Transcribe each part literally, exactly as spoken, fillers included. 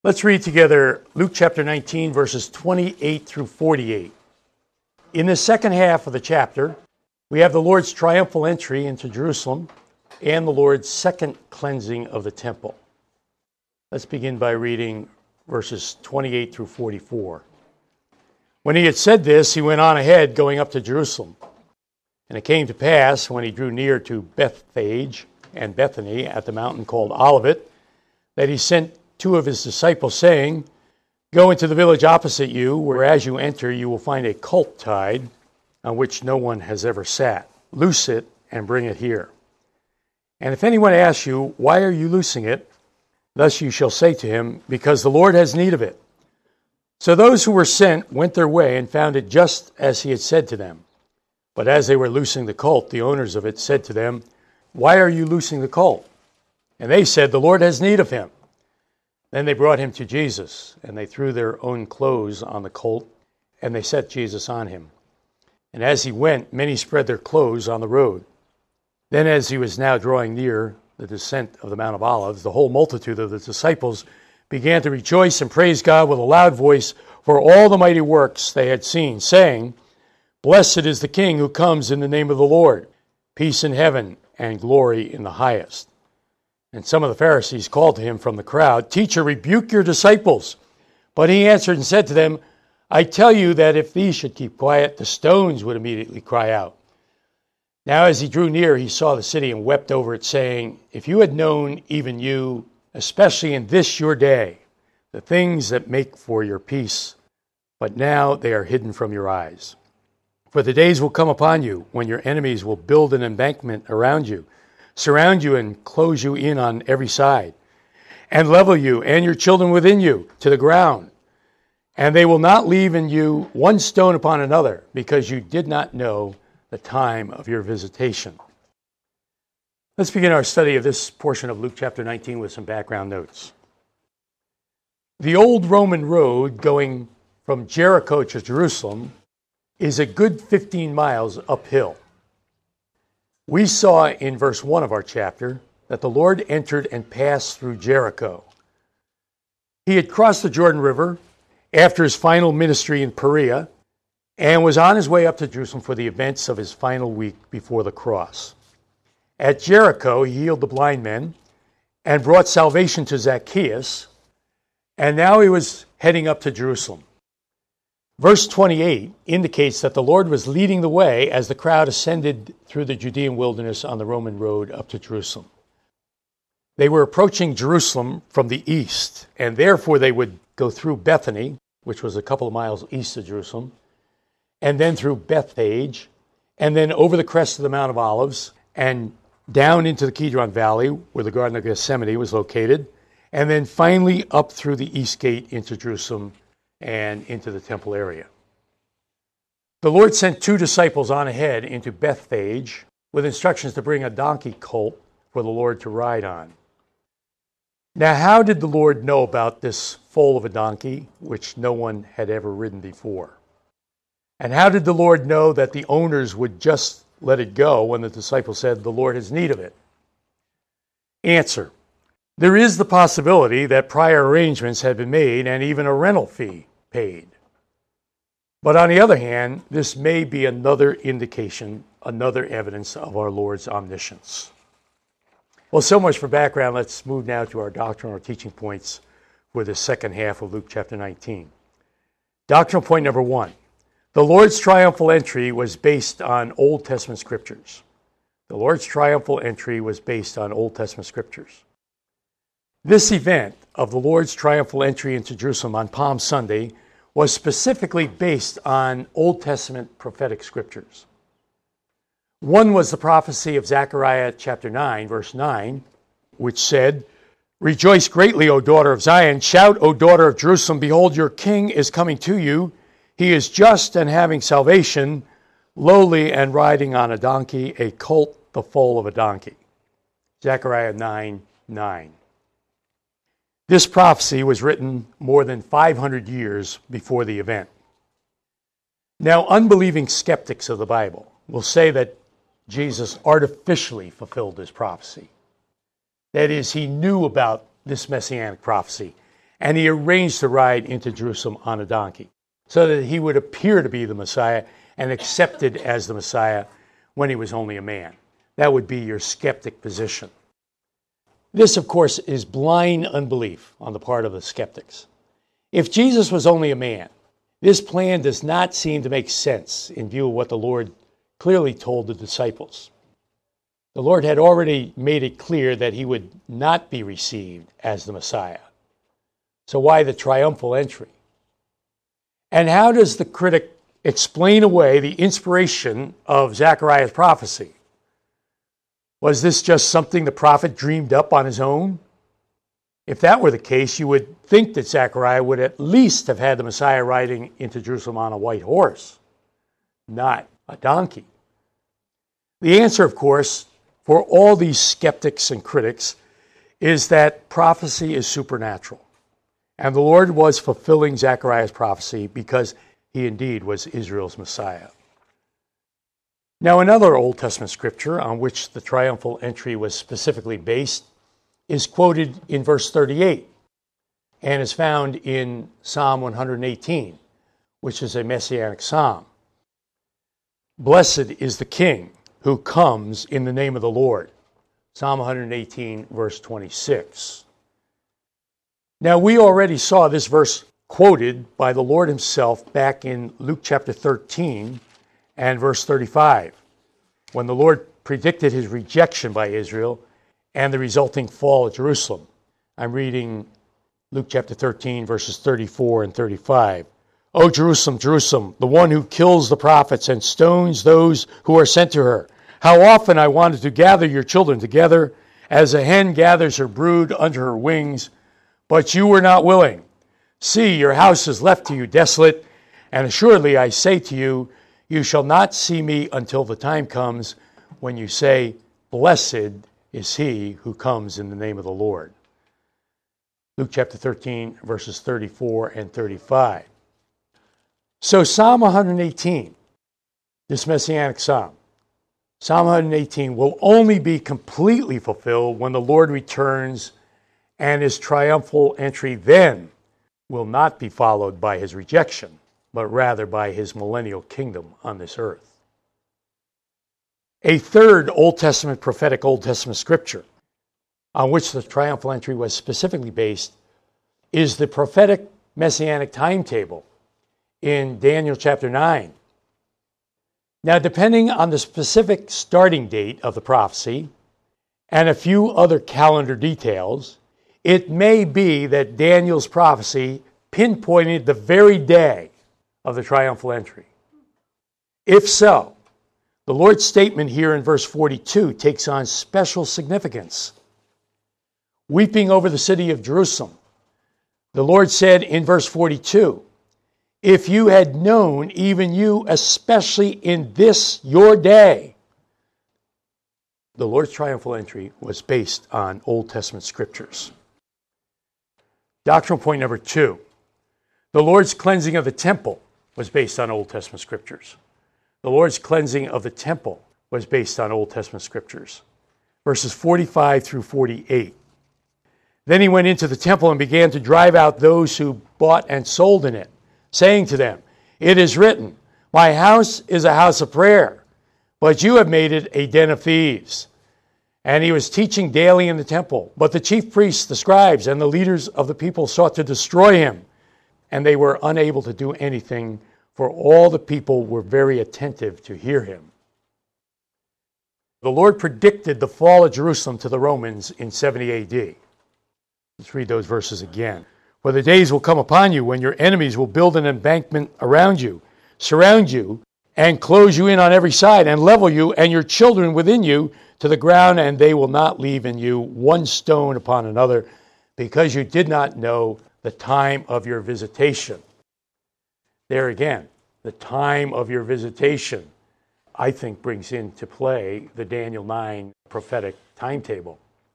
Let's read together Luke chapter nineteen, verses twenty-eight through forty-eight. In the second half of the chapter, we have the Lord's triumphal entry into Jerusalem and the Lord's second cleansing of the temple. Let's begin by reading verses twenty-eight through forty-four. When he had said this, he went on ahead, going up to Jerusalem. And it came to pass, when he drew near to Bethphage and Bethany at the mountain called Olivet, that he sent two of his disciples, saying, Go into the village opposite you, where as you enter you will find a colt tied, on which no one has ever sat. Loose it and bring it here. And if anyone asks you, Why are you loosing it? Thus you shall say to him, Because the Lord has need of it. So those who were sent went their way and found it just as he had said to them. But as they were loosing the colt, the owners of it said to them, Why are you loosing the colt? And they said, The Lord has need of him. Then they brought him to Jesus, and they threw their own clothes on the colt, and they set Jesus on him. And as he went, many spread their clothes on the road. Then as he was now drawing near the descent of the Mount of Olives, the whole multitude of the disciples began to rejoice and praise God with a loud voice for all the mighty works they had seen, saying, Blessed is the King who comes in the name of the Lord, peace in heaven and glory in the highest. And some of the Pharisees called to him from the crowd, Teacher, rebuke your disciples. But he answered and said to them, I tell you that if these should keep quiet, the stones would immediately cry out. Now as he drew near, he saw the city and wept over it, saying, If you had known, even you, especially in this your day, the things that make for your peace, but now they are hidden from your eyes. For the days will come upon you when your enemies will build an embankment around you, surround you and close you in on every side, and level you and your children within you to the ground. And they will not leave in you one stone upon another, because you did not know the time of your visitation. Let's begin our study of this portion of Luke chapter nineteen with some background notes. The old Roman road going from Jericho to Jerusalem is a good fifteen miles uphill. We saw in verse one of our chapter that the Lord entered and passed through Jericho. He had crossed the Jordan River after his final ministry in Perea and was on his way up to Jerusalem for the events of his final week before the cross. At Jericho, he healed the blind men and brought salvation to Zacchaeus, and now he was heading up to Jerusalem. Verse twenty-eight indicates that the Lord was leading the way as the crowd ascended through the Judean wilderness on the Roman road up to Jerusalem. They were approaching Jerusalem from the east, and therefore they would go through Bethany, which was a couple of miles east of Jerusalem, and then through Bethphage, and then over the crest of the Mount of Olives, and down into the Kidron Valley, where the Garden of Gethsemane was located, and then finally up through the east gate into Jerusalem and into the temple area. The Lord sent two disciples on ahead into Bethphage with instructions to bring a donkey colt for the Lord to ride on. Now, how did the Lord know about this foal of a donkey, which no one had ever ridden before? And how did the Lord know that the owners would just let it go when the disciples said, The Lord has need of it? Answer: there is the possibility that prior arrangements had been made and even a rental fee paid. But on the other hand, this may be another indication, another evidence of our Lord's omniscience. Well, so much for background. Let's move now to our doctrinal or teaching points for the second half of Luke chapter nineteen. Doctrinal point number one. The Lord's triumphal entry was based on Old Testament scriptures. The Lord's triumphal entry was based on Old Testament scriptures. This event of the Lord's triumphal entry into Jerusalem on Palm Sunday was specifically based on Old Testament prophetic scriptures. One was the prophecy of Zechariah chapter nine, verse nine, which said, Rejoice greatly, O daughter of Zion. Shout, O daughter of Jerusalem. Behold, your king is coming to you. He is just and having salvation, lowly and riding on a donkey, a colt, the foal of a donkey. Zechariah nine, nine. This prophecy was written more than five hundred years before the event. Now, unbelieving skeptics of the Bible will say that Jesus artificially fulfilled this prophecy. That is, he knew about this messianic prophecy, and he arranged to ride into Jerusalem on a donkey, so that he would appear to be the Messiah and accepted as the Messiah when he was only a man. That would be your skeptic position. This, of course, is blind unbelief on the part of the skeptics. If Jesus was only a man, this plan does not seem to make sense in view of what the Lord clearly told the disciples. The Lord had already made it clear that he would not be received as the Messiah. So why the triumphal entry? And how does the critic explain away the inspiration of Zechariah's prophecy? Was this just something the prophet dreamed up on his own? If that were the case, you would think that Zechariah would at least have had the Messiah riding into Jerusalem on a white horse, not a donkey. The answer, of course, for all these skeptics and critics is that prophecy is supernatural. And the Lord was fulfilling Zechariah's prophecy because he indeed was Israel's Messiah. Now, another Old Testament scripture on which the triumphal entry was specifically based is quoted in verse thirty-eight and is found in Psalm one hundred eighteen, which is a messianic psalm. Blessed is the King who comes in the name of the Lord. Psalm one hundred eighteen, verse twenty-six. Now, we already saw this verse quoted by the Lord himself back in Luke chapter thirteen and verse thirty-five, when the Lord predicted his rejection by Israel and the resulting fall of Jerusalem. I'm reading Luke chapter thirteen, verses thirty-four and thirty-five. O Jerusalem, Jerusalem, the one who kills the prophets and stones those who are sent to her. How often I wanted to gather your children together, as a hen gathers her brood under her wings, but you were not willing. See, your house is left to you desolate, and assuredly I say to you, you shall not see me until the time comes when you say, blessed is he who comes in the name of the Lord. Luke chapter thirteen, verses thirty-four and thirty-five. So Psalm one hundred eighteen, this messianic psalm, Psalm one hundred eighteen will only be completely fulfilled when the Lord returns, and his triumphal entry then will not be followed by his rejection, but rather by his millennial kingdom on this earth. A third Old Testament prophetic Old Testament scripture on which the triumphal entry was specifically based is the prophetic messianic timetable in Daniel chapter nine. Now, depending on the specific starting date of the prophecy and a few other calendar details, it may be that Daniel's prophecy pinpointed the very day of the triumphal entry. If so, the Lord's statement here in verse forty-two takes on special significance. Weeping over the city of Jerusalem, the Lord said in verse forty-two, if you had known, even you, especially in this your day. The Lord's triumphal entry was based on Old Testament scriptures. Doctrinal point number two. The Lord's cleansing of the temple was based on Old Testament scriptures. The Lord's cleansing of the temple was based on Old Testament scriptures. Verses forty-five through forty-eight. Then he went into the temple and began to drive out those who bought and sold in it, saying to them, it is written, my house is a house of prayer, but you have made it a den of thieves. And he was teaching daily in the temple. But the chief priests, the scribes, and the leaders of the people sought to destroy him, and they were unable to do anything, for all the people were very attentive to hear him. The Lord predicted the fall of Jerusalem to the Romans in seventy A D. Let's read those verses again. For the days will come upon you when your enemies will build an embankment around you, surround you, and close you in on every side, and level you and your children within you to the ground, and they will not leave in you one stone upon another, because you did not know the time of your visitation. There again, the time of your visitation, I think, brings into play the Daniel nine prophetic timetable.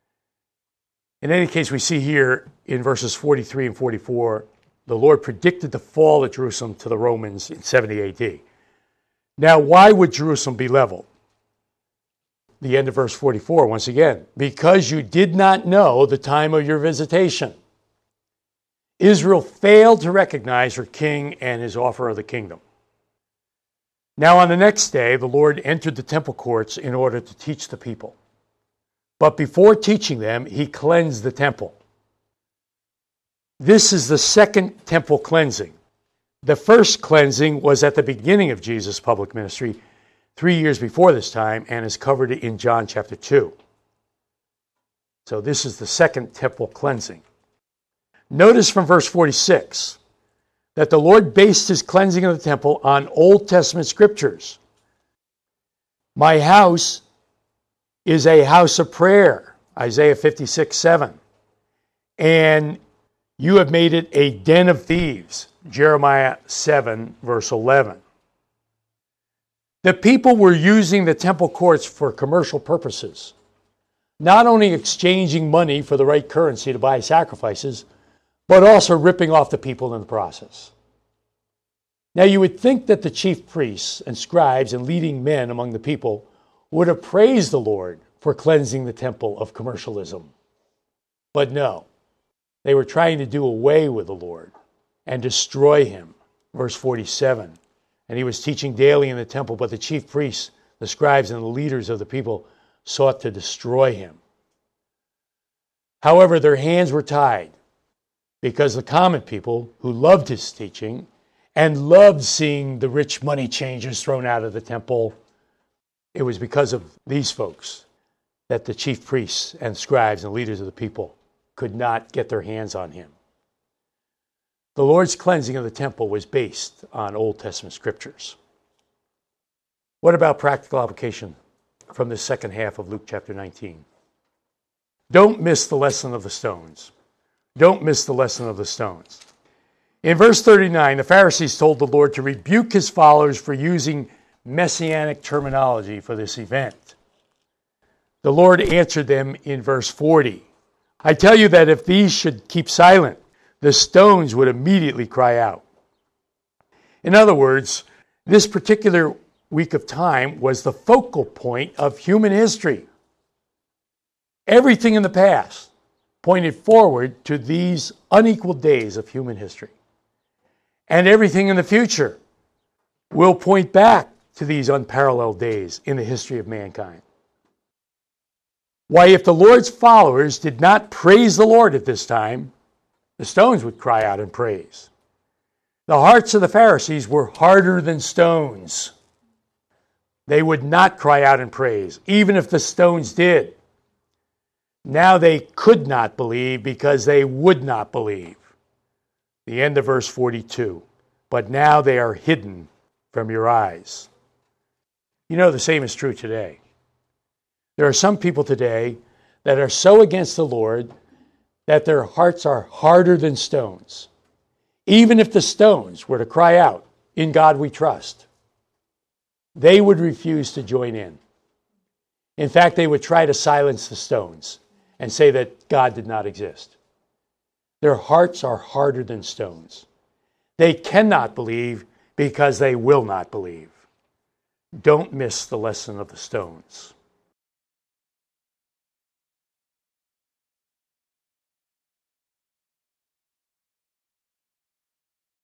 In any case, we see here in verses forty-three and forty-four, the Lord predicted the fall of Jerusalem to the Romans in seventy A D. Now, why would Jerusalem be leveled? The end of verse forty-four, once again, because you did not know the time of your visitation. Israel failed to recognize her king and his offer of the kingdom. Now on the next day, the Lord entered the temple courts in order to teach the people. But before teaching them, he cleansed the temple. This is the second temple cleansing. The first cleansing was at the beginning of Jesus' public ministry, three years before this time, and is covered in John chapter two. So this is the second temple cleansing. Notice from verse forty-six that the Lord based his cleansing of the temple on Old Testament scriptures. My house is a house of prayer, Isaiah fifty-six seven. And you have made it a den of thieves, Jeremiah seven, verse eleven. The people were using the temple courts for commercial purposes, not only exchanging money for the right currency to buy sacrifices, but also ripping off the people in the process. Now you would think that the chief priests and scribes and leading men among the people would have praised the Lord for cleansing the temple of commercialism. But no, they were trying to do away with the Lord and destroy him. Verse forty-seven, and he was teaching daily in the temple, but the chief priests, the scribes, and the leaders of the people sought to destroy him. However, their hands were tied, because the common people who loved his teaching and loved seeing the rich money changers thrown out of the temple, it was because of these folks that the chief priests and scribes and leaders of the people could not get their hands on him. The Lord's cleansing of the temple was based on Old Testament scriptures. What about practical application from the second half of Luke chapter nineteen? Don't miss the lesson of the stones. Don't miss the lesson of the stones. In verse thirty-nine, the Pharisees told the Lord to rebuke his followers for using messianic terminology for this event. The Lord answered them in verse forty. I tell you that if these should keep silent, the stones would immediately cry out. In other words, this particular week of time was the focal point of human history. Everything in the past pointed forward to these unequal days of human history. And everything in the future will point back to these unparalleled days in the history of mankind. Why, if the Lord's followers did not praise the Lord at this time, the stones would cry out in praise. The hearts of the Pharisees were harder than stones. They would not cry out in praise, even if the stones did. Now they could not believe because they would not believe. The end of verse forty-two. But now they are hidden from your eyes. You know, the same is true today. There are some people today that are so against the Lord that their hearts are harder than stones. Even if the stones were to cry out, "In God we trust," they would refuse to join in. In fact, they would try to silence the stones and say that God did not exist. Their hearts are harder than stones. They cannot believe because they will not believe. Don't miss the lesson of the stones.